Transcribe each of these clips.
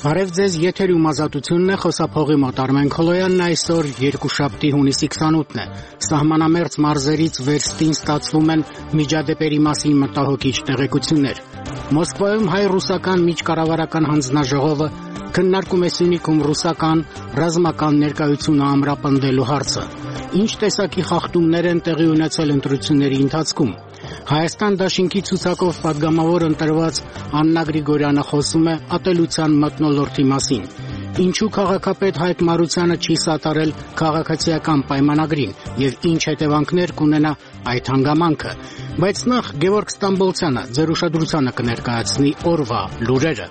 Բարև ձեզ, եթերում ազատությունն է, խոսափողի մոտ Արմեն Քոլոյանն, այսօր երկուշաբթի հունիսի 28-ն է։ Սահմանամերձ մարզերից վերստին ստացվում են միջադեպերի մասին մտահոգիչ տեղեկություններ։ Մոսկվայում հայ-ռուսական միջկառավարական հանձնաժողովը քննարկում է Սյունիքում ռուսական ռազմական ներկայությունը ամրապնդելու հարցը։ Ինչ տեսակի խախտումներ են տեղի ունեցել ընտրությունների ընթացքում։ Հայաստան դաշինքի ցուցակով պատգամավոր ընտրված Աննա Գրիգորյանը խոսում է ատելության մթնոլորտի մասին։ Ինչու քաղաքապետ Հայկ Մարությանը չի սատարել քաղաքացիական պայմանագրին եւ ինչ հետևանքներ կունենա այդ հանգամանքը։ Բայց նախ Գևորգ Ստամբոլցյանը ձեր ուշադրությանը կներկայացնի օրվա լուրերը։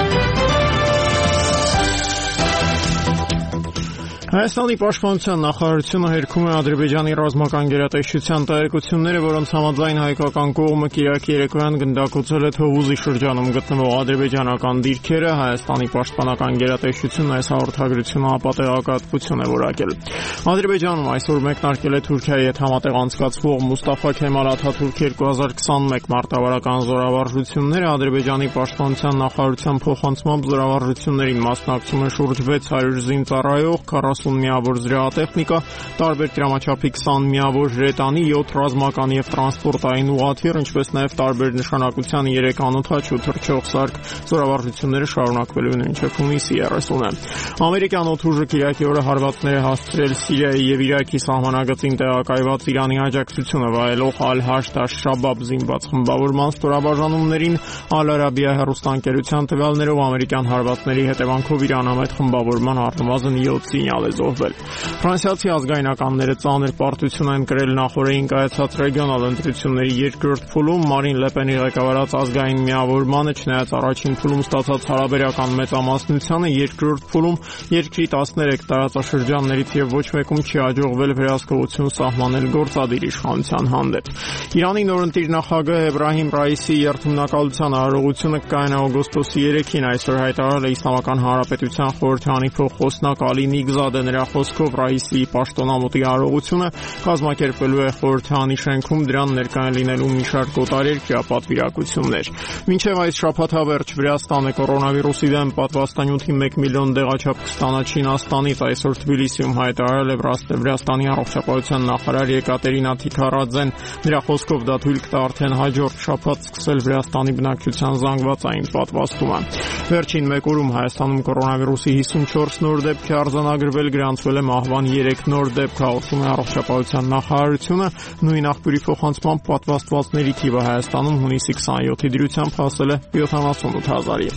Հայաստանի պաշտպանության նախարարությունը հերքում է Ադրբեջանի ռազմական գերատեսչության տեղեկությունները, որոնց համաձայն հայկական կողմը Կիրակի երեկոյան գնդակոծել է Թովուզի շրջանում գտնվող ադրբեջանական դիրքերը։ Հայաստանի պաշտպանական գերատեսչությունն այս հաղորդագրությունը ապատեղեկատվություն է որակել։ Ադրբեջանում այսօր մեկնարկել է Թուրքիայի հետ համատեղ անցկացվող Մուստաֆա Քեմալ Աթաթուրք 2021 մարտավարական զորավարժությունները Ադրբեջանի պաշտպանության նախարարության փոխանցմամբ զորավարժություններին մասնակցում է շուրջ 600 զինծառայող, 40 միավոր զրահատեխնիկա, տարբեր դրամաչափի 20 միավոր հրետանի, 7 ռազմական եւ տրանսպորտային ուղղաթիռ, ինչպես նաեւ տարբեր նշանակության 3 անօդաչու թռչող սարք։ Զորավարժությունները շարունակվելու են մինչև հունիսի 30-ը։ Ամերիկյան օդուժը Կիրակի օրը հարվածներ է հասցրել Սիրիայի եւ Իրաքի սահմանագծին տեղակայված Իրանի աջակցությունը վայելող Ալ-Հաշդ Աշ-Շաբաբ զինված խմբավորման ստորաբաժանումներին։ Ալ-Արաբիա հեռուստաընկերության տվյալներով ամերիկյան հարվածների հետևանքով Իրանամետ խմբավորման առնվազն 7 զինյալ է զոհվել։ Ֆրանսիացի ազգայնականները ծանր պարտություն են կրել նախորդին կայացած ռեգիոնալ ընտրությունների երկրորդ փուլում։ Մարին Լեպենի ղեկավարած ազգային միավորմանը, չնայած առաջին փուլում ստացած հարաբերական մեծամասնությանը, երկրորդ փուլում երկրի 13 տարածաշրջաններից եւ ոչ մեկում չի հաջողվել վերահսկողություն սահմանել գործադիր իշխանության հանդեպ։ Իրանի նորընտիր նախագահ Էբրահիմ Ռայիսի երթմնակալության արարողությունը կայանա օգոստոսի 3-ին, այսօր հայտարարել է Իսլամական Հանրապետության խորհրդարանի փոխխոսնակ Ալի Նիգզադը։ Նրա խոսքով Ռայիսի պաշտոնամուտի արարողությունը կազմակերպվելու է խորհրդարանի շենքում, դրան ներկայ լինելու մի շարք օտարերկրյա պատվիրակություններ։ Մինչև այս շաբաթավերջ Վրաստանը կորոնավիրուսի դեմ պատվաստանյութի 1 միլիոն դեղաչափ կստանա Չինաստանից, այսօր Թբիլիսիում հայտարարել է Վրաստանի առողջապահության նախարար Եկատերինա Թիքարաձեն։ Նրա խոսքով դա թույլ կտա արդեն հաջորդ շաբաթ սկսել Վրաստանի բնակչության զանգվածային պատվաստումը։ Վերջին մեկ օրում Հայաստանում կորոնավիրուսի 54 նոր դեպք է արձանագրվել, գրանցվել է մահվան 3 նոր դեպք, հաղորդում է առողջապահության նախարարությունը։ Նույն աղբյուրի փոխանցմամբ պատվաստվածների թիվը Հայաստանում հունիսի 27-ի դրությամբ հասել է 78,000-ի։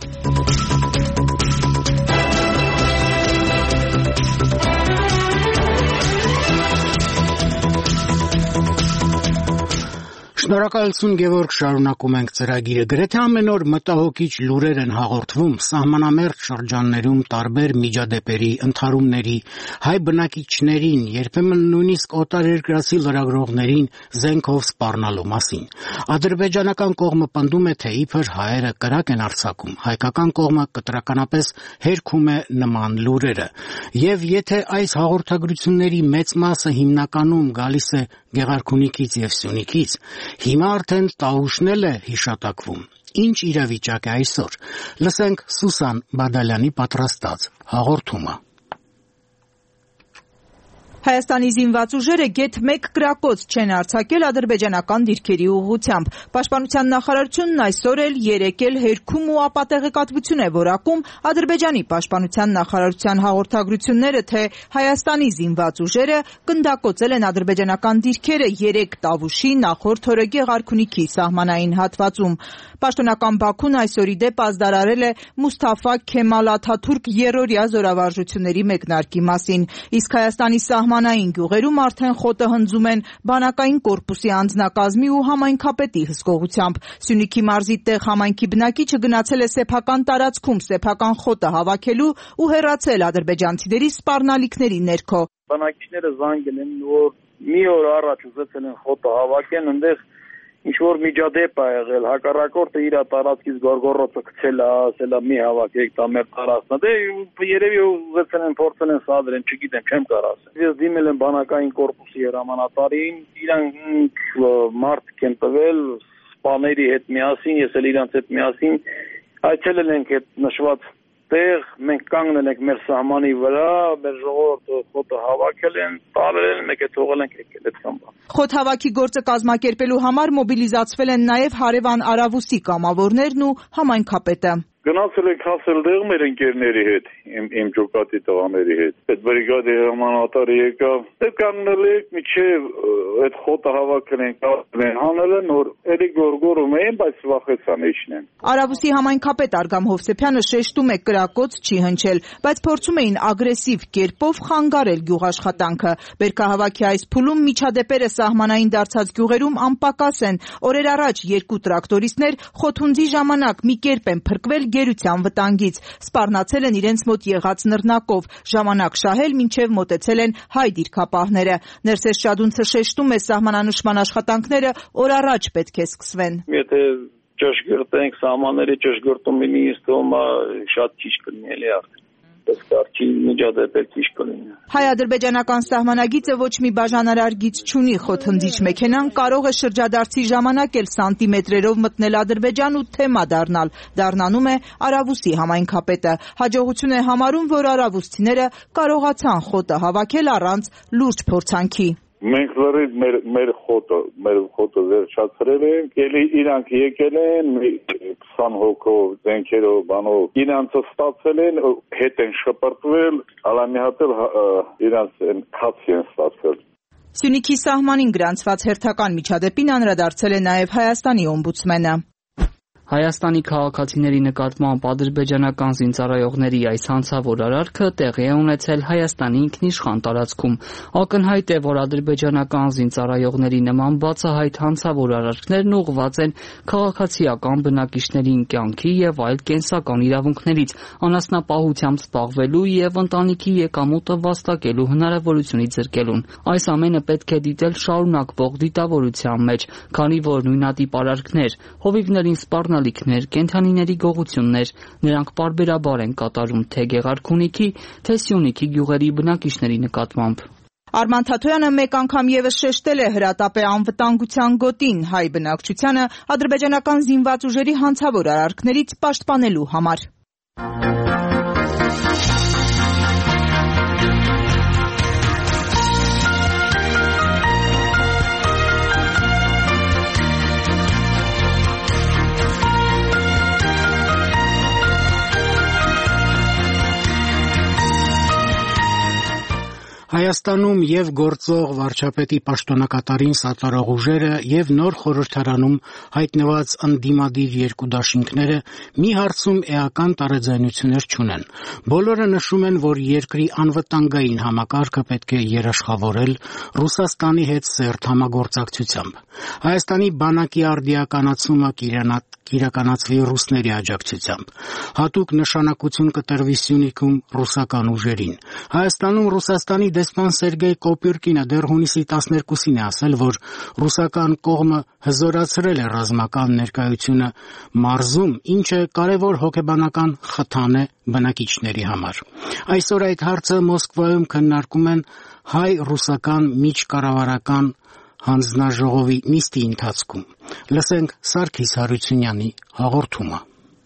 Շնորհակալություն Գևորգ, շարունակում ենք ծրագիրը։ Գրեթե ամեն օր մտահոգիչ լուրեր են հաղորդվում սահմանամերձ շրջաններում տարբեր միջադեպերի, ընդհարումների, հայ բնակիչներին, երբեմն նույնիսկ օտարերկրացի լրագրողներին զենքով սպառնալու մասին։ Ադրբեջանական կողմը պնդում է, թե իբր հայերը կրակ են արձակում, հայկական կողմը կտրականապես հերքում է նման լուրերը։ Եվ եթե այս հաղորդագրությունների մեծ մասը հիմնականում գալիս է Գեղարքունիքից եւ Սյունիքից, հիմա արդեն տաղուշն էլ է հիշատակվում։ Ինչ իրավիճակ է այսօր։ Լսենք Սուսան Բադալյանի պատրաստած հաղորդումը։ Հայաստանի զինված ուժերը գեթ 1 գրակոց չեն արձակել ադրբեջանական դիրքերի ուղղությամբ։ Պաշտպանության նախարարությունն այսօր էլ երեկել հերքում ու ապատեղեկատվություն է որակում Ադրբեջանի պաշտպանության նախարարության հաղորդագրությունները, թե Հայաստանի զինված ուժերը գնդակոծել են ադրբեջանական դիրքերը 3 տավուշի նախորդ օրը Գեղարքունիքի սահմանային հատվածում։ Պաշտոնական Բաքուն այսօրի դեպ ազդարարել է Մուստաֆա Քեմալ Աթաթուրք երրորդյա զորավարժությունների մեկնարկի մասին, իսկ Հայաստանի սահմանային գյուղերում արդեն խոտը հնձում են բանակային կորպուսի անձնակազմի ու համայնքապետի հսկողությամբ։ Սյունիքի մարզի տեղ համայնքի բնակիչը գնացել է սեփական տարածքում սեփական խոտը հավաքելու ու հեռացել ադրբեջանցիների սպառնալիքների ներքո։ Բնակիչները զանգել են, որ մի օր առաջ ուզեցել են խոտը հավաքեն, այնտեղ ինչ-որ միջադեպ է եղել, հակառակորդը իր տարածքից գորգորոցը գցել է, ասել է մի հավաքեք, դա մեր տարածքն է։ Դե երևի ուզեցել են փորձել են սադրեն, չգիտեմ, չեմ կարող ասել։ Ես դիմել եմ բանակային կորպուսի հրամանատարին, իրանք մարդ են տվել, սպաների հետ միասին, ես էլ իրանց հետ միասին այցելել ենք այդ նշված տեղ մենք կանգնել ենք մեր սահմանի վրա, մեր ժողովուրդը խոտը հավաքել են, տարել են, մեկ է թողել ենք եկել այդ խմբը։ Խոտ հավաքի գործը կազմակերպելու համար մոբիլիզացվել են նաև հարևան Արավուսի կամավորներն ու համայնքապետը։ Գնացել ենք հասել դեղ մեր ընկերների հետ, իմ ջոկատի տղաների հետ։ Այդ բրիգադի հրամանատարը եկավ, դե կանգնել եք միջև այդ խոտը հավաքել ենք, հանելը նոր էլի գորգորում էին, բայց վախեցան իջնեն։ Արավուսի համայնքապետ Արգամ Հովսեփյանը շեշտում է կրակոց չի հնչել, բայց փորձում էին ագրեսիվ կերպով խանգարել գյուղաշխատանքը։ Բերքահավաքի այս փուլում միջադեպերը սահմանային դարձած գյուղերում անպակաս են։ Օրեր առաջ 2 տրակտորիստներ խոթունձի ժամանակ մի կերպ են փրկվել գերության վտանգից, սպառնացել են իրենց մոտ եղած նռնակով, ժամանակ շահել մինչև մոտեցել են հայ դիրքապահները։ Ներսես Շադունցը շեշտում է սահմանանշման աշխատանքները օր առաջ պետք է սկսվեն։ Եթե ճշգրտենք սահմանների ճշգրտումը ինձ թվում է շատ քիչ կլինի էլի արդեն։ Դասկարչի միջադեպեր քիչ կլինի։ Հայ-ադրբեջանական սահմանագիծը ոչ մի բաժանարար գիծ չունի, խոթհնձիչ մեքենան կարող է շրջադարձի ժամանակ էլ սանտիմետրերով մտնել Ադրբեջան ու թեմա դառնալ, դառնանում է Արավուսի համայնքապետը։ Հաջողություն է համարում, որ արավուսցիները կարողացան խոտը հավաքել առանց լուրջ փորձանքի։ Մենք լրիվ մեր խոտը վերջացրել ենք, ելի իրանք եկել են 20 հոգով, զենքերով, բանով, իրանցը ստացել են, հետ են շպրտվել, ալա մի հատ էլ իրանց քացի են ստացել։ Սյունիքի սահմանին գրանցված հերթական միջադեպին անդրադարձել է նաև Հայաստանի օմբուդսմենը։ Հայաստանի քաղաքացիների նկատմամբ ադրբեջանական զինծառայողների այս հանցավոր արարքը տեղի է ունեցել Հայաստանի ինքնիշխան տարածքում։ Ակնհայտ է, որ ադրբեջանական զինծառայողների նման բացահայտ հանցավոր արարքներն ուղղված են քաղաքացիական բնակիչների կյանքի եւ այլ կենսական իրավունքներից, անասնապահությամբ զբաղվելու եւ ընտանիքի եկամուտը վաստակելու հնարավորությունից զրկելուն։ Այս ամենը պետք է դիտել շարունակվող դիտավորության մեջ, քանի որ նույնատիպ արարքներ, հովիվներին սպառնալիքներ, կենդանիների գողություններ, նրանք պարբերաբար են կատարում թե Գեղարքունիքի, թե Սյունիքի գյուղերի բնակիչների նկատմամբ։ Արման Թաթոյանը մեկ անգամ ևս շեշտել է հրատապ է անվտանգության գոտին հայ բնակչությանը ադրբեջանական զինված ուժերի հանցավոր արարքներից պաշտպանելու համար։ Հայաստանում եւ գործող վարչապետի պաշտոնակատարին սատարող ուժերը եւ նոր խորհրդարանում հայտնված ընդդիմադիր երկու դաշինքները մի հարցում էական տարաձայնություններ չունեն։ Բոլորը նշում են, որ երկրի անվտանգային համակարգը պետք է երաշխավորել Ռուսաստանի հետ սերտ համագործակցությամբ։ Հայաստանի բանակի արդիականացումը կիրականացվի ռուսների աջակցությամբ։ Հատուկ նշանակություն կտրվի Սյունիքում ռուսական ուժերին։ Հայաստանում Ռուսաստանի դեսպան Սերգեյ Կոպյուրկինը դեռ հունիսի 12-ին է ասել, որ ռուսական կողմը հզորացրել է ռազմական ներկայությունը մարզում, ինչը կարևոր հոգեբանական խթան է բնակիչների համար։ Այսօր այդ հարցը Մոսկվայում քննարկում են հայ-ռուսական միջկառավարական հանձնաժողովի նիստի ընթացքում։ Լսենք Սարգիս Հարությունյանի հաղորդումը։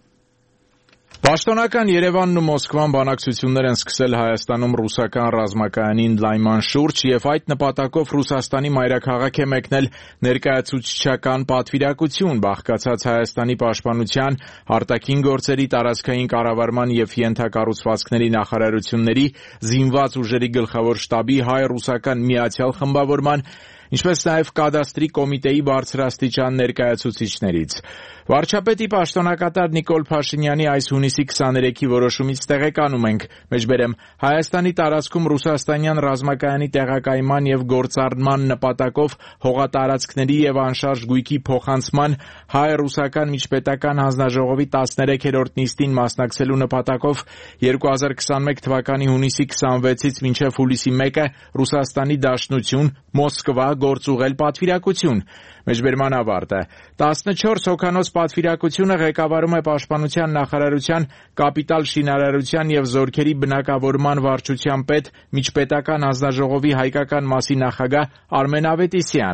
Պաշտոնական Երևանն ու Մոսկվան բանակցություններ են սկսել Հայաստանում ռուսական ռազմակայանի ընդլայնման շուրջ եւ այդ նպատակով Ռուսաստանի մայրաքաղաք է մեկնել ներկայացուցչական պատվիրակություն, բաղկացած Հայաստանի պաշտպանության, արտաքին գործերի, տարածքային կառավարման եւ ենթակառուցվածքների նախարարությունների, զինված ուժերի գլխավոր շտաբի, հայ-ռուսական միացյալ խմբավորման, ինչպես նաև կադաստրի կոմիտեի բարձրաստիճան ներկայացուցիչներից։ Վարչապետի պաշտոնակատար Նիկոլ Փաշինյանի այս հունիսի 23-ի որոշումից տեղեկանում ենք, մեջբերեմ Հայաստանի տարածքում ռուսաստանյան ռազմակայանի տեղակայման եւ գործառնման նպատակով հողատարածքների եւ անշարժ գույքի փոխանցման հայ-ռուսական միջպետական հանձնաժողովի 13-րդ նիստին մասնակցելու նպատակով 2021 թվականի հունիսի 26-ից մինչև հուլիսի 1-ը Ռուսաստանի Դաշնություն, Մոսկվա գործուղել պատվիրակություն։ Մեջբերման ավարտը 14 հոգանոց պատվիրակությունը ղեկավարում է Պաշտպանության նախարարության կապիտալ շինարարության եւ զորքերի բնակավորման վարչության պետ միջպետական հանձնաժողովի հայկական մասի նախագահ Արմեն Ավետիսյանը։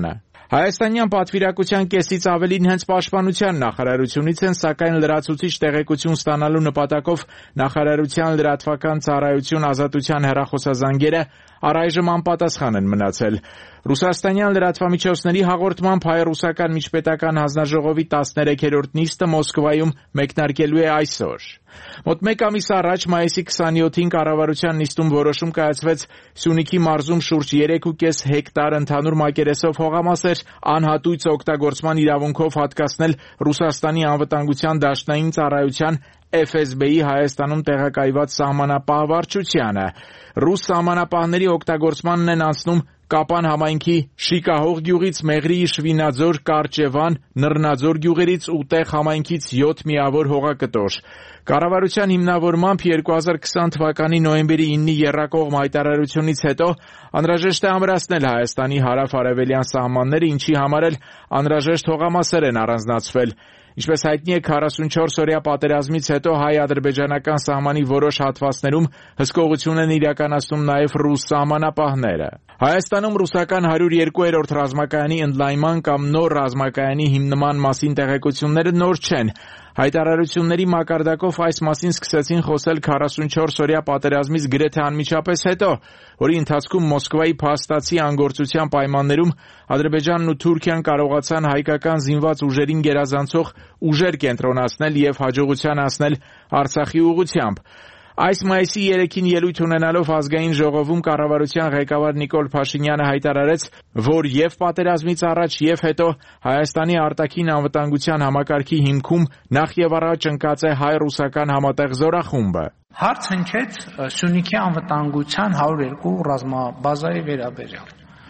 Հայաստանյան պատվիրակության կեսից ավելին հենց պաշտպանության նախարարությունից են, սակայն լրացուցիչ տեղեկություն ստանալու նպատակով նախարարության լրատվական ծառայություն ազատության հեռախոսազանգերը առայժմ անպատասխան են մնացել։ Ռուսաստանյան լրատվամիջոցների հաղորդմամբ հայ-ռուսական միջպետական հանձնաժողովի 13-րդ նիստը Մոսկվայում մեկնարկելու է այսօր։ Մոտ մեկ ամիս առաջ մայիսի 27-ին կառավարության նիստում որոշում կայացվեց Սյունիքի մարզում շուրջ 3.5 հեկտար ընդհանուր մակերեսով հողամասեր անհատույց օգտագործման իրավունքով հատկացնել Ռուսաստանի անվտանգության դաշնային ծառայության FSB-ի Հայաստանում տեղակայված սահմանապահ վարչությանը։ Ռուս սահմանապահների օգտագործմանն են անցնում Կապան համայնքի Շիկահող գյուղից, Մեղրիի Շվինաձոր, Կարճևան, Նռնաձոր գյուղերից ու Տեղ համայնքից 7 միավոր հողակտոր։ Կառավարության հիմնավորմամբ 2020 թվականի նոյեմբերի 9-ի եռակողմ հայտարարությունից հետո անհրաժեշտ է ամրացնել Հայաստանի հարավ-արևելյան սահմանները, ինչի համար էլ անհրաժեշտ հողամասեր են առանձնացվել։ Ինչպես հայտնի է, 44-օրյա պատերազմից հետո հայ-ադրբեջանական սահմանի որոշ հատվածներում հսկողություն են իրականացնում նաև ռուս սահմանապահները։ Հայաստանում ռուսական 102-րդ ռազմակայանի ընդլայնման կամ նոր ռազմակայանի հիմնման մասին տեղեկությունները նոր չեն։ Հայտարարությունների մակարդակով այս մասին սկսեցին խոսել 44-օրյա պատերազմից գրեթե անմիջապես հետո, որի ընթացքում Մոսկվայի փաստացի անգործության պայմաններում Ադրբեջանն ու Թուրքիան կարողացան հայկական զինված ուժերին գերազանցող ուժեր կենտրոնացնել եւ հաջողության հասնել Արցախի ուղղությամբ։ Այս մայիսի 3-ին ելույթ ունենալով ազգային ժողովում կառավարության ղեկավար Նիկոլ Փաշինյանը հայտարարեց, որ եւ պատերազմից առաջ եւ հետո Հայաստանի արտաքին անվտանգության համակարգի հիմքում նախ եւ առաջ ընկած է հայ-ռուսական համատեղ զորախումբը։ Հարց հնչեց Սյունիքի անվտանգության 102 ռազմաբազայի վերաբերյալ։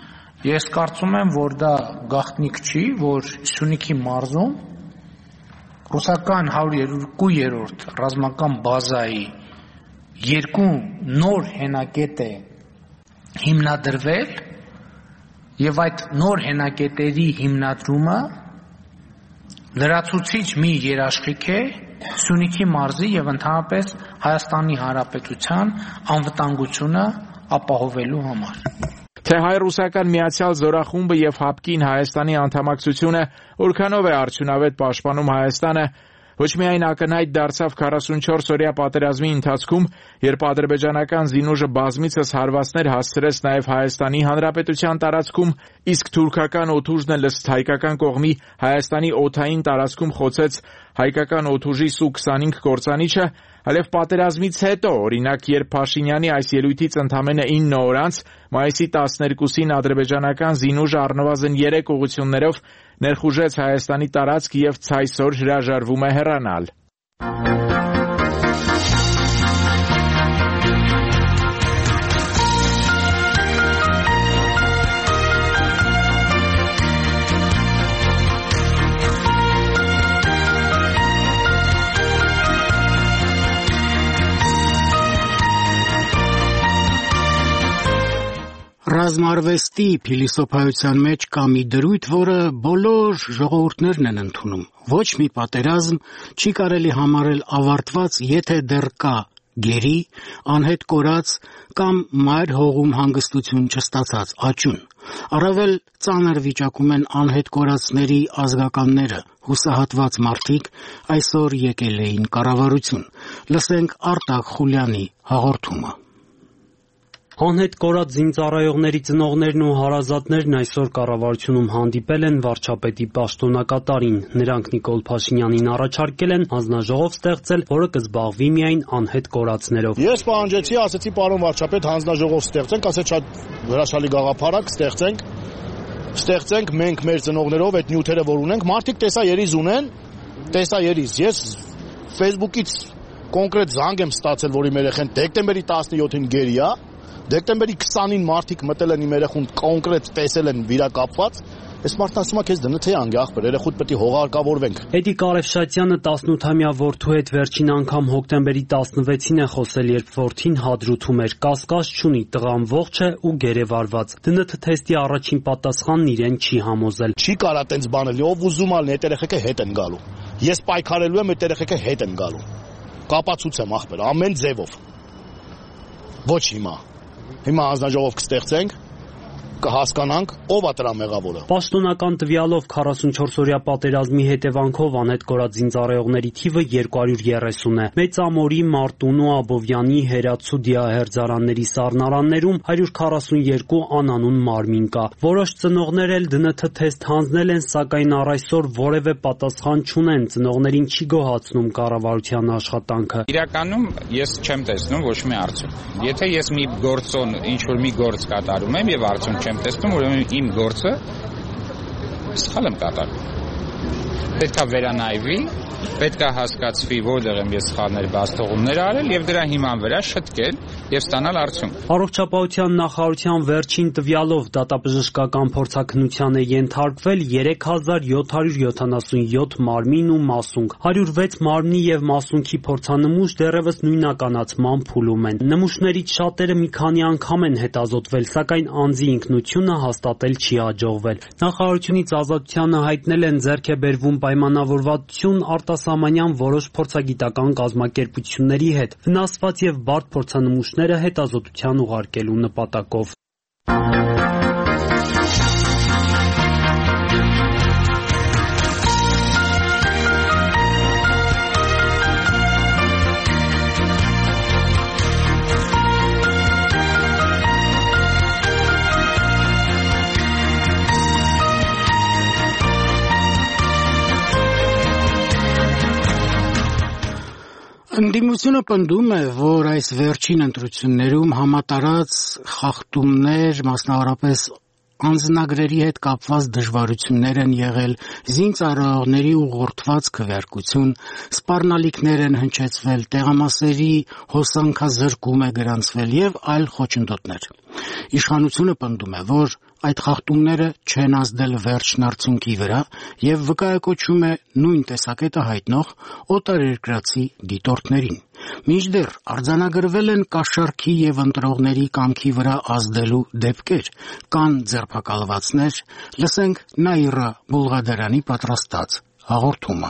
Ես կարծում եմ, որ դա գաղտնիք չի, որ Սյունիքի մարզում ռուսական 102-րդ ռազմական բազայի երկու նոր հենակետ է հիմնադրվել եւ այդ նոր հենակետերի հիմնադրումը լրացուցիչ մի երաշխիք է Սյունիքի մարզի եւ ընդհանրապես Հայաստանի Հանրապետության անվտանգությունը ապահովելու համար։ Թե հայ-ռուսական միացյալ զորախումբը եւ ՀԱՊԿ-ին Հայաստանի անդամակցությունը որքանով է արդյունավետ պաշտպանում Հայաստանը, ոչ միայն ակնհայտ դարձավ 44-օրյա պատերազմի ընթացքում, երբ ադրբեջանական զինուժը բազմիցս հարվածներ հասցրեց նաև Հայաստանի Հանրապետության տարածքում, իսկ թուրքական օդուժն էլ ըստ հայկական կողմի Հայաստանի օդային տարածքում խոցեց հայկական օդուժի Սու-25 կործանիչը, այլև պատերազմից հետո, օրինակ, երբ Փաշինյանի այս ելույթից ընդամենը 9 օր անց, մայիսի 12-ին ադրբեջանական զինուժը առնվազն 3 ուղղություններով ներխուժեց Հայաստանի տարածք եւ ցայսօր հրաժարվում է հեռանալ։ Ռազմարվեստի փիլիսոփայության մեջ կա մի դրույթ, որը բոլոր ժողովուրդներն են ընդունում։ Ոչ մի պատերազմ չի կարելի համարել ավարտված, եթե դեռ կա գերի, անհետ կորած կամ մայր հողում հանգստություն չստացած աճուն։ Առավել ծանր վիճակում են անհետ կորածների ազգականները, հուսահատված մարդիկ այսօր եկել էին կառավարություն։ Լսենք Արտակ Խուլյանի հաղորդումը։ Անհետ կորած զինծառայողների ծնողներն ու հարազատներն այսօր կառավարությունում հանդիպել են վարչապետի պաշտոնակատարին։ Նրանք Նիկոլ Փաշինյանին առաջարկել են հանձնաժողով ստեղծել, որը կզբաղվի միայն անհետ կորածներով։ Ես պահանջեցի, ասեցի պարոն վարչապետ, հանձնաժողով ստեղծենք, ասեց շատ հրաշալի գաղափարակ ստեղծենք մենք մեր ծնողներով այդ նյութերը որ ունենք, մարդիկ տեսաերիզ ունեն, տեսաերիզ։ Ես Facebook-ից կոնկրետ զանգ եմ ստացել, որ իմ երեխան դեկտեմբերի 17-ին գերի է, դեկտեմբերի 20-ին մարդիկ մտել են իմ երեխուն կոնկրետ տեսել են վիրակապված, այս մարդն ասում է քեզ դնթ է անգ ախպեր, երեխուդ պետք է հողարկավորվենք։ Էդի Կարևշատյանը 18-ամյա որդու հետ վերջին անգամ հոկտեմբերի 16-ին է խոսել, երբ որդին հադրութում էր, կասկած չունի, տղան ողջ է ու գերեվարված։ ԴՆԹ թեստի առաջին պատասխանն իրեն չի համոզել։ Չի կարա տենց բանել, ով ուզում ալն այդ երեխեքը հետ են գալու։ Ես պայքարելու եմ, այդ երեխեքը հետ են գալու։ Կապացուցեմ ախպեր, ամեն ձևով։ Ոչ հիմա։ Հիմա հանձնաժողով կստեղծենք, կհասկանանք ով է դրա մեղավորը։ Պաշտոնական տվյալով 44-օրյա պատերազմի հետևանքով անհետ կորած զինծառայողների թիվը 230 է։ Մեծ Ամորի, Մարտունու, Աբովյանի, Հերացու դիահերձարանների սառնարաններում 142 անանուն մարմին կա։ Որոշ ծնողներ էլ ԴՆԹ թեստ հանձնել են, սակայն առ այսօր որևէ պատասխան չունեն։ Ծնողներին չի գոհացնում կառավարության աշխատանքը։ Իրականում ես չեմ տեսնում ոչ մի արդյունք։ Եթե ես մի գործոն ինչ-որ մի գործ կատարում եմ եւ արդյունք չեմ տեսնում, ուրեմն իմ գործը սխալ եմ կատարում։ Պետք է վերանայվի, պետք է հասկացվի, որտեղ եմ ես սխալներ բացթողումներ արել եւ դրա հիման վրա շտկել եւ ստանալ արդյունք։ Առողջապահության նախարարության վերջին տվյալով դատաբժշկական փորձաքննության է ենթարկվել 3777 մարմին ու մասունք։ 106 մարմնի եւ մասունքի փորձանմուշ դեռևս նույնականացման փուլում են։ Նմուշներից շատերը մի քանի անգամ են հետազոտվել, սակայն անձի ինքնությունը հաստատել չի հաջողվել։ Նախարարությունից Ազատությանը հայտնել են ձեռք է բերվում պայմանավորվածություն արտասահմանյան որոշ փորձագիտական կազմակերպությունների հետ վնասված եւ բարդ փորձանմուշները հետազոտության ուղարկելու նպատակով։ Ընդդիմությունը պնդում է, որ այս վերջին ընտրություններում համատարած խախտումներ, մասնավորապես անձնագրերի հետ կապված դժվարություններ են եղել, զինծառայողների ուղղորդված քվեարկություն, սպառնալիքներ են հնչեցվել, տեղամասերի հոսանքազրկում է գրանցվել եւ այլ խոչընդոտներ։ Իշխանությունը պնդում է, որ այդ խախտումները չեն ազդել վերջնարդյունքի վրա եւ վկայակոչում է նույն տեսակետը հայտնող օտարերկրացի դիտորդներին։ Մինչդեռ արձանագրվել են կաշառքի եւ ընտրողների կամքի վրա ազդելու դեպքեր, կան ձերբակալվածներ, լսենք Նաիրա Բուլղադարյանի պատրաստած հաղորդումը։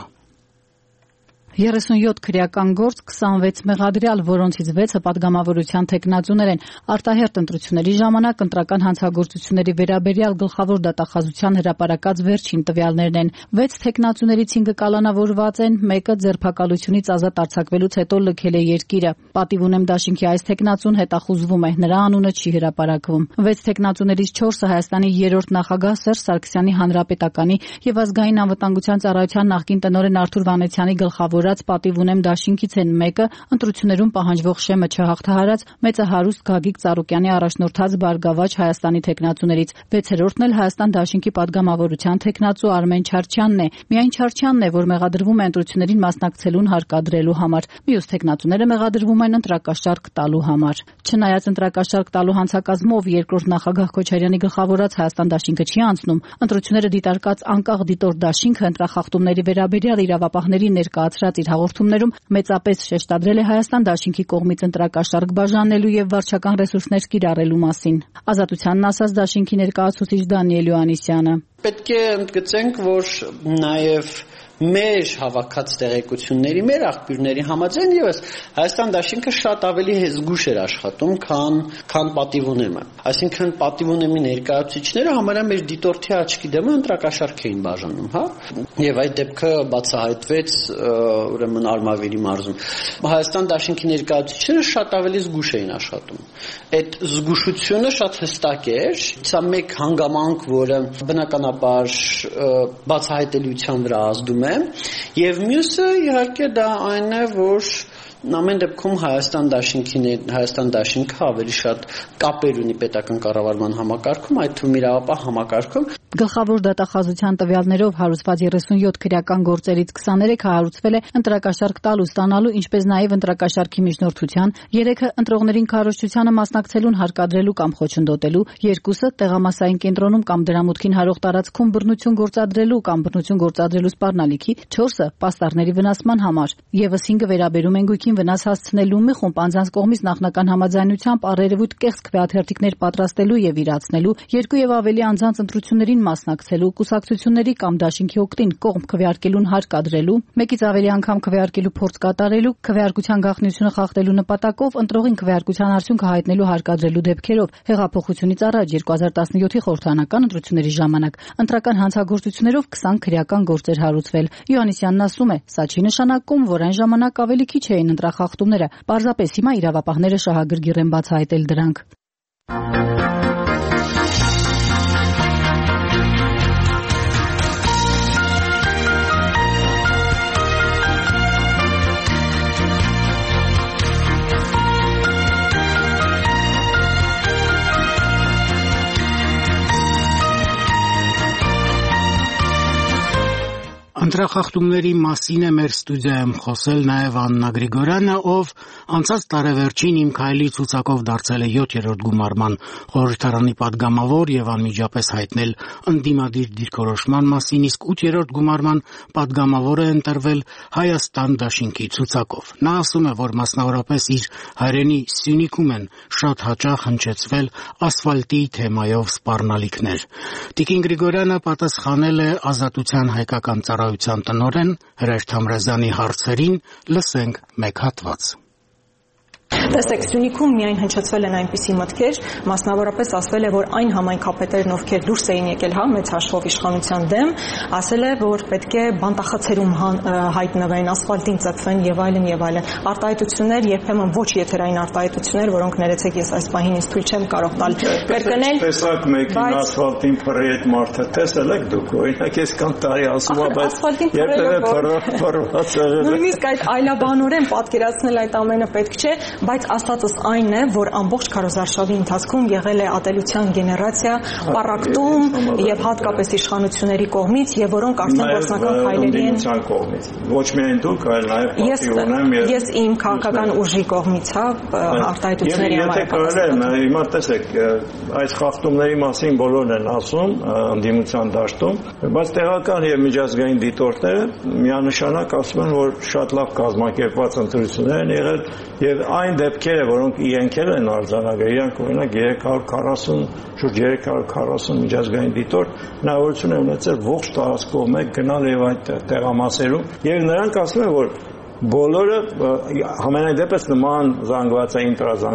37 քրեական գործ, 26 մեղադրյալ, որոնցից 6-ը պատգամավորության թեկնածուներ են։ Արտահերթ ընտրությունների ժամանակ ընտրական հանցագործությունների վերաբերյալ գլխավոր դատախազության հրապարակած վերջին տվյալներն են։ 6 թեկնածուներից 5-ը կալանավորված են, մեկը ձերբակալությունից ազատ արձակվելուց հետո լքել է երկիրը։ Պատիվ ունեմ դաշինքի այս թեկնածուն հետախուզվում է, նրա անունը չի հրապարակվում։ 6 թեկնածուներից 4-ը Հայաստանի 3-րդ նախագահ Սերժ Սարգսյանի հանրապետականի եւ ազգային անվտանգության ծառայության նախկին տնօրեն Արթուր Վանեցյանի գլխավոր պատիվ ունեմ դաշինքից են, մեկը ընտրություններում պահանջվող շեմը չհաղթահարած մեծը հարուստ Գագիկ Ծառուկյանի առաջնորդած Բարգավաճ Հայաստանի թեկնածուներից, 6-րդն էլ Հայաստան դաշինքի պատգամավորության թեկնածու Արմեն Չարչյանն է։ Միայն Չարչյանն է, որ մեղադրվում է ընտրություններին մասնակցելուն հարկադրելու համար։ Մյուս թեկնածուները մեղադրվում են ընտրակաշառք տալու համար։ Չնայած ընտրակաշառք տալու հանցակազմով երկրորդ նախագահ Քոչարյանի գլխավորած Հայաստան դաշինքը չի անցնում, ընտրությունները դիտարկած անկախ դիտորդ դաշինքը ընտրախախտումների վերաբերյալ իրավապահների ներկայացրած իր հաղորդումներում մեծապես շեշտադրել է Հայաստան դաշինքի կողմից ընտրակաշառք բաժանելու եւ վարչական ռեսուրսներ կիրառելու մասին։ Ազատությանն ասաց դաշինքի ներկայացուցիչ Դանիել Յոհաննիսյանը։ Պետք է ընդգծենք, որ նաեւ մեր հավաքած տեղեկությունների, մեր աղբյուրների համաձայն եւս Հայաստան դաշինքը շատ ավելի զգուշ էր աշխատում, քան պատիվունեմը։ Այսինքն պատիվունեմի ներկայացուցիչները համարյա մեր դիտորդի աչքի դեմը ընտրակաշառք էին բաժանում, հա։ Եվ այդ դեպքը բացահայտվեց ուրեմն Արմավիրի մարզում։ Հայաստան դաշինքի ներկայացուցիչները շատ ավելի զգուշ էին աշխատում։ Այդ զգուշությունը շատ հստակ էր, սա մեկ հանգամանք, որը բնականաբար բացահայտելիության վրա ազդում է, եւ մյուսը իհարկե դա այն է, որ ամեն դեպքում Հայաստան դաշինքը ավելի շատ կապեր ունի պետական կառավարման համակարգում, այդ թվում իրավապահ համակարգում։ Գլխավոր դատախազության տվյալներով հարուցված 37 քրեական գործերից 23-ը հարուցվել է ընտրակաշառք տալու, ստանալու, ինչպես նաև ընտրակաշառքի միջնորդության, 3-ը ընտրողներին քարոզչությանը մասնակցելուն հարկադրելու կամ խոչընդոտելու, 2-ը տեղամասային կենտրոնում կամ դրա մուտքին հարող տարածքում բռնություն գործադրելու կամ բռնություն գործադրելու սպառնալիքի, 4-ը պաստառների վնասման համար, եւս 5-ը վերաբերում են գույքի կյանքին վնաս հասցնելու մի խումբ անձանց կողմից նախնական համաձայնությամբ առերևույթ կեղծ քվեաթերթիկներ պատրաստելու եւ իրացնելու, 2 եւ ավելի անձանց ընտրություններին մասնակցելու, կուսակցությունների կամ դաշինքի օգտին կողմ քվեարկելուն հարկադրելու, մեկից ավելի անգամ քվեարկելու փորձ կատարելու, քվեարկության գաղտնիությունը խախտելու նպատակով ընտրողին քվեարկության արդյունքը հայտնելու հարկադրելու դեպքերով հեղափոխությունից առաջ 2017-ի խորհրդարանական ընտրությունների ժամանակ ընտրական հանցագործություններով 20 քրեական գործեր հարուցվել։ Յոհաննիսյանն ասում է, սա չի նշանակում, որ այն ժամանակ ավելի քիչ էին ընտրախախտումները, պարզապես հիմա իրավապահները շահագրգիռ են բացահայտել դրանք։ Ընտրախախտումների մասին է մեր ստուդիայում խոսել նաև Աննա Գրիգորյանը, ով անցած տարեվերջին Իմ քայլի ցուցակով դարձել է 7-րդ գումարման խորհրդարանի պատգամավոր եւ անմիջապես հայտնել ընդդիմադիր դիրքորոշման մասին, իսկ 8-րդ գումարման պատգամավոր է ընտրվել Հայաստան դաշինքի ցուցակով։ Նա ասում է, որ մասնավորապես իր հայրենի Սյունիքում են շատ հաճախ հնչեցվել ասֆալտի թեմայով սպառնալիքներ։ Տիկին Գրիգորյանը պատասխանել է Ազատության հայկական ծառայության տնօրեն Հրեր Թամրազյանի հարցերին, լսենք մեկ հատված։ Տեսեք, Սյունիքում միայն հնչեցվել են այնպիսի մտքեր, մասնավորապես ասվել է, որ այն համայնքապետերն, ովքեր դուրս էին եկել մեծ հաշվով իշխանության դեմ, ասել է, որ պետք է բանտախցերում հայտնվեն, ասֆալտին ծեփվեն եւ այլն եւ այլն։ Արտահայտություններ, երբեմն ոչ եթերային արտահայտություններ, որոնք ներեցեք ես այս պահին ինձ թույլ չեմ կարող տալ կրկնել։ Տեսակ մեկին ասֆալտին փռի այդ մարդը տեսել եք դուք, օրինակ ես կան տարի ասում եմ, բայց նույնիսկ այդ այլաբանորեն պատկերացնել այդ ամենը պետք չէ, բայց ասածս այն է, որ ամբողջ քարոզարշավի ընթացքում եղել է ատելության գեներացիա, պառակտում եւ հատկապես իշխանությունների կողմից, եւ որոնք արդեն գործնական քայլերի են կողմից։ Ոչ միայն դուք, այլ նաեւ պատի ունեմ ես իմ քաղաքական ուժի կողմից, արտահայտությունների համար։ Հիմա տեսեք, այս խախտումների մասին բոլորն են ասում ընդդիմության դաշտում, բայց տեղական եւ միջազգային դիտորդները միանշանակ ասում են, որ շատ լավ կազմակերպված ընտրություններ են եղել եւ այն դեպքերը, որոնք իրենքել են արձանագրել, իրանք օրինակ 340, շուրջ 340 միջազգային դիտորդ հնարավորություն են ունեցել ողջ տարածքով մեկ գնալ եւ այդ տեղամասերում եւ նրանք ասում են, որ բոլորը համենայն դեպս նման զանգվածային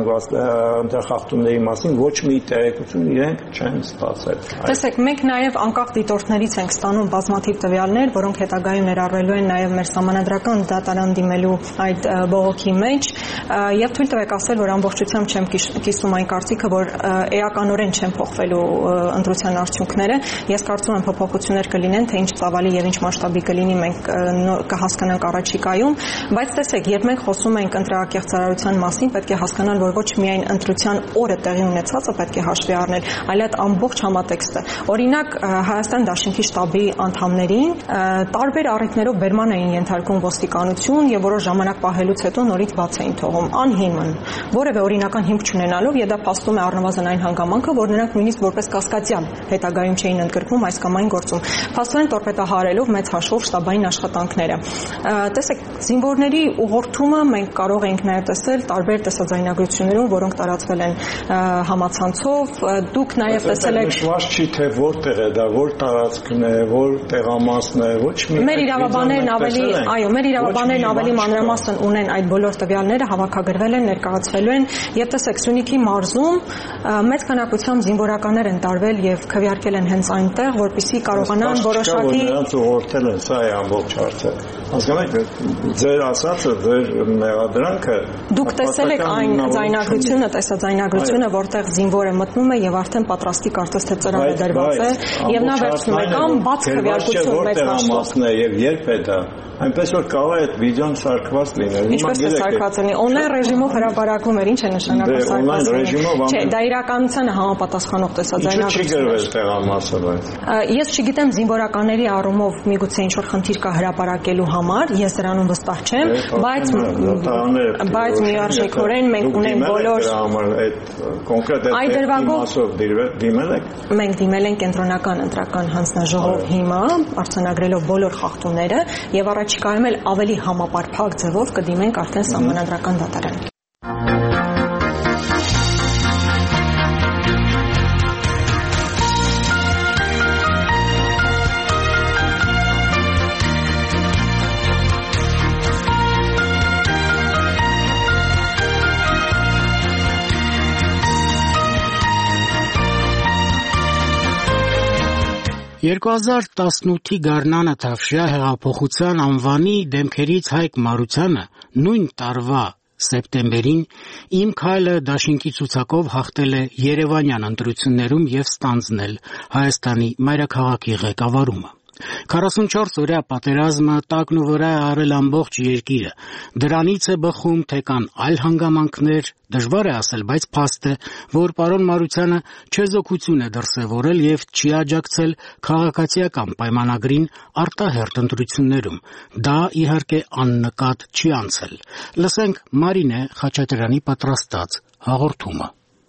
ընտրախախտումների մասին ոչ մի տեղեկություն իրենք չեն ստացել։ Տեսեք, մենք նաև անկախ դիտորդներից ենք ստանում բազմաթիվ տվյալներ, որոնք հետագայում ներառվելու են նաև մեր սահմանադրական դատարան դիմելու այդ բողոքի մեջ, եւ թույլ տվեք ասել, որ ամբողջությամբ չեմ կիսում այն կարծիքը, որ էականորեն չեն փոխվելու ընտրության արդյունքները։ Ես կարծում եմ փոփոխություններ կլինեն, թե ինչ ծավալի եւ ինչ մասշտաբի կլինի, մենք կհասկանանք առաջիկայում։ Բայց տեսեք, երբ մենք խոսում ենք ընտրակեղծարարության մասին, պետք է հասկանալ, որ ոչ միայն ընտրության օրը տեղի ունեցածը պետք է հաշվի առնել, այլ այդ ամբողջ համատեքստը։ Օրինակ, Հայաստան դաշինքի շտաբի անդամներին տարբեր առիթներով բերման էին ենթարկում ոստիկանություն եւ որոշ ժամանակ պահելուց հետո նորից բաց էին թողում անհիմն, որևէ օրինական հիմք չունենալով, եւ դա փաստում է առնվազն այն հանգամանքը, որ նրանք նույնիսկ որպես կասկածյալ հետագայում չէին ընդգրկվում այս կամ այն գործում։ Փաստորեն տորպետահարելով մեծ հաշվով շտաբային աշխատանքները։ Տեսեք, զինվորների ուղղորդումը մենք կարող ենք նաև տեսել տարբեր տեսաձայնագրություններում, որոնք տարածվել են համացանցով, դուք նաև տեսել եք նշված չի թե որտեղ է դա, որ տարածքն է, որ տեղամասն է, ոչ մի Մեր իրավաբաններն ավելի, այո, մեր իրավաբաններն ավելի մանրամասն ունեն այդ բոլոր տվյալները, հավաքագրվել են, ներկայացվելու են, եւ տեսեք, Սյունիքի մարզում մեծ քանակությամբ զինվորականներ են տարվել եւ քվեարկել են հենց այնտեղ, որպեսզի կարողանան որոշակի նրանց ուղղորդել են, սա է ամբողջ հարցը։ Հասկանաք, ձեր ասածը, ձեր մեղադրանքը դուք տեսել եք այն ձայնագրությունը, տեսաձայնագրությունը, որտեղ զինվորը մտնում է եւ արդեն պատրաստի կարծես թե ծրարը դրված է եւ նա վերցնում է կամ բաց քվեարկություն մեծ հաշվով եւ երբ է դա այնպես որ կարող է այդ վիդեոն սարքված լինել։ Ինչպես է սարքված լինի, Օնլայն ռեժիմով հրապարակում էր, ինչ է նշանակում սա։ Օնլայն ռեժիմով չէ, դա իրականությանը համապատասխանող տեսաձայնագրություն։ Ինչու՞ չի գրվել տեղամասը բայց։ Ես չգիտեմ զինվորականների առումով միգուցե ինչ-որ խնդիր կա հրապարակելու համար, ես դրանում վստահ չեմ, բայց միարժեքորեն մենք ունենք բոլոր այդ կոնկրետ այդ իմաստով դիմել եք։ Մենք դիմել ենք կենտրոնական ընտրական հանձնաժողով հիմա, արձանագրելով բոլոր խախտումները եւ առաջիկայում էլ ավելի համապարփակ ձևով կդիմենք արդեն սահմանադրական դատարան։ «2018-ի գարնանը Թավշյա հեղափոխության անվանի դեմքերից Հայկ Մարությանը նույն տարվա սեպտեմբերին «Իմ քայլը» դաշինքի ցուցակով հաղթել է երևանյան ընտրություններում և ստանձնել Հայաստանի մայրաքաղաքի ղեկավարումը։ 44-օրյա պատերազմը տակն ու վրա է արել ամբողջ երկիրը։ Դրանից է բխում, թե կան այլ հանգամանքներ, դժվար է ասել, բայց փաստ է, որ պարոն Մարությանը չեզոքություն է դրսևորել և չի աջակցել քաղաքացիական պայմանագրին արտահերթ ընտրություններում։ Դա, իհարկե, աննկատ չի անցել։ Լսենք Մարինե Խաչատրյանի պատրաստած հաղորդումը։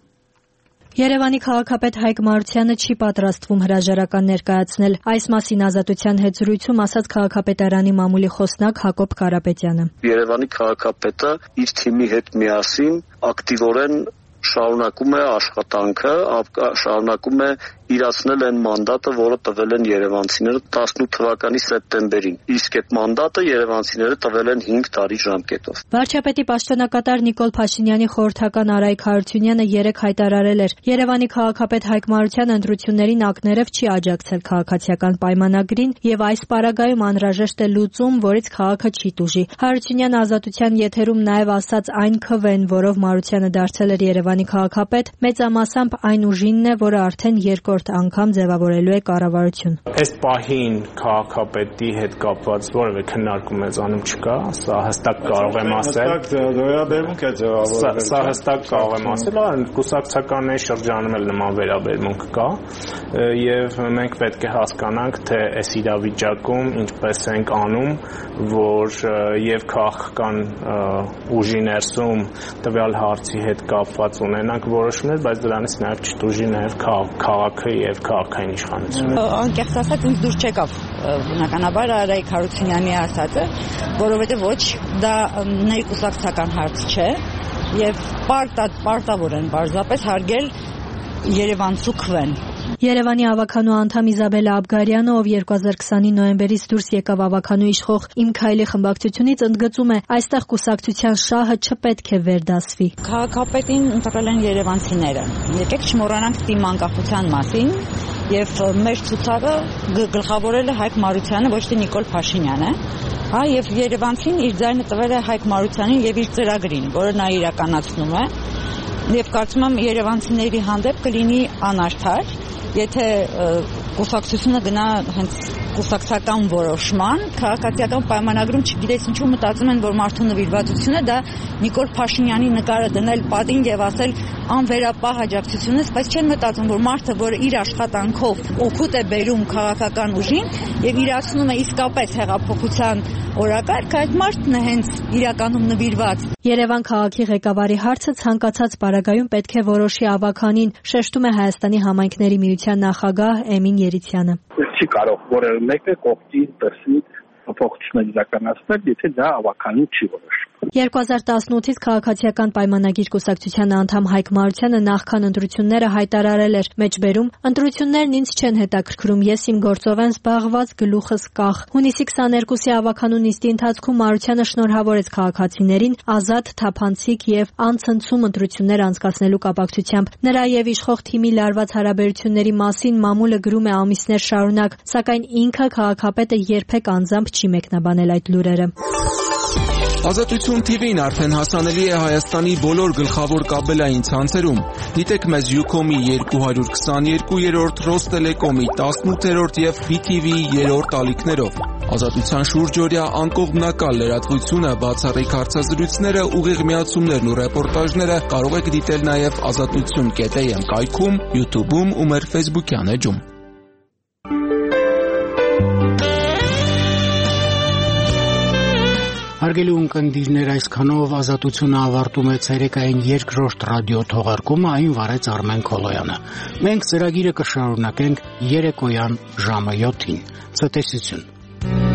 Երևանի քաղաքապետ Հայկ Մարությանը չի պատրաստվում հրաժարական ներկայացնել։ Այս մասին Ազատության հետ զրույցում ասաց քաղաքապետարանի մամուլի խոսնակ Հակոբ Կարապետյանը։ Երևանի քաղաքապետը իր թիմի հետ միասին ակտիվորեն շարունակում է աշխատանքը, շարունակում է իրացնել այն մանդատը, որը տվել են երևանցիները 18 թվականի սեպտեմբերին։ Իսկ այդ մանդատը երևանցիները տվել են 5 տարի ժամկետով։ Վարչապետի պաշտոնակատար Նիկոլ Փաշինյանի խորհրդական Արայք Հարությունյանը երեկ հայտարարել էր. Երևանի քաղաքապետ Հայկ Մարությանը ընտրություններին ակներև չի աջակցել քաղաքացիական պայմանագրին եւ այս պարագայում անհրաժեշտ է լուծում, որից քաղաքը չի տուժի։ Հարությունյանը Ազատության եթերում նաեւ ասաց այն քվեն, որով Մարությանը դարձել էր Երևանի քաղաքապետ, մեծամասամբ այն ուժինն է, որը արդեն երկրորդ անգամ ձևավորելու է կառավարություն։ Այս պահին քաղաքապետի հետ կապված որևէ քննարկում մեզանում չկա, սա հստակ կարող եմ ասել։ Վերաբերմունք է ձևավորվել։ Սա հստակ կարող եմ ասել, կուսակցականների շրջանում էլ նման վերաբերմունք կա, եւ մենք պետք է հասկանանք, թե այս իրավիճակում ինչպես ենք անում, որ եւ քաղաքական ուժի ներսում տվյալ հարցի հետ կապված ունենանք որոշումներ, բայց դրանից նաեւ չտուժի նաեւ քաղաքը եւ քաղաքային իշխանությունը։ Անկեղծ ասած ինձ դուր չեկավ բնականաբար Արայք Հարությունյանի ասածը, որովհետեւ ոչ դա ներկուսակցական հարց չէ եւ պարտավոր են պարզապես հարգել Երևանցու քվեն։ Երևանի ավականու անդամ Իզաբելա Աբգարյանը, ով 2020-ի նոյեմբերից դուրս եկավ ավականու իշխող «Իմ քայլի» խմբակցությունից, ընդգծում է, այստեղ կուսակցության շահը չպետք է վերդասվի։ Քաղաքապետին ընտրել են երևանցիները։ Եկեք չմոռանանք թիմի անկախության մասին եւ մեր ցուցակը գլխավորել է Հայկ Մարությանը, ոչ թե Նիկոլ Փաշինյանը։ Եվ երևանցին իր ձայնը տվել է Հայկ Մարությանին եւ իր ծրագրին, որը նա իրականացնում է։ Եվ կարծում եմ երևանցիների հանդեպ կլինի անարդար, եթե կուսակցությունը գնա հենց կուսակցական որոշման, քաղաքացիական պայմանագրում չգիտես ինչու մտածում են, որ մարդու նվիրվածությունը դա Նիկոլ Փաշինյանի նկարը դնել պատին եւ ասել անվերապահ աջակցությունից, բայց չեն մտածում, որ մարդը, որ իր աշխատանքով օգուտ է բերում քաղաքական ուժին եւ իրացնում է իսկապես հեղափոխության օրակարգ, այդ մարդն է հենց իրականում նվիրված։ Երևան քաղաքի ղեկավարի հարցը ցանկացած պարագայում պետք է որոշի ավականին, շեշտում է Հայաստանի համայնքների միության նախագահ Էմին Երիցյանը։ Չի կարող որևէ մեկը կողքի դրսի փոփոխություններ իրականացնել, եթե դա ավականին չի որոշում։ 2018-ից քաղաքացիական պայմանագիր կուսակցության անդամ Հայկ Մարությանը նախքան ընտրությունները հայտարարել էր մեջբերում. ընտրություններն ինձ չեն հետաքրքրում, ես իմ գործով եմ զբաղված, գլուխս կախ։ Հունիսի 22-ի ավականու նիստի ընթացքում Մարությանը շնորհավորեց քաղաքացիներին ազատ, թափանցիկ եւ անցնցում ընտրություններ անցկացնելու կապակցությամբ։ Նրա եւ իշխող թիմի լարված հարաբերությունների մասին մամուլը գրում է ամիսներ շարունակ, սակայն ինքը քաղաքապետը երբեք անձամբ չի մեկնաբանել այդ լուրերը։ Ազատություն TV-ն արդեն հասանելի է Հայաստանի բոլոր գլխավոր կաբելային ցանցերում։ Դիտեք մեզ Ucom-ի 222-րդ, Rosttelecom-ի 18-րդ եւ BTV-ի 3-րդ ալիքներով։ Ազատության շուրջօրյա անկողմնակալ լրատվությունը, բացառիկ հարցազրույցները, ուղիղ միացումներն ու ռեպորտաժները կարող եք դիտել նաև azatutsun.am կայքում, YouTube-ում ու մեր Facebook-յան էջում։ Հարգելի ունկնդիրներ, այսքանով Ազատությունը ավարտում է ցերեկային երկրորդ ռադիո թողարկումը, այն վարեց Արմեն Քոլոյանը։ Մենք ծրագիրը կշարունակենք երեկոյան ժամը 7-ին։ Ցտեսություն։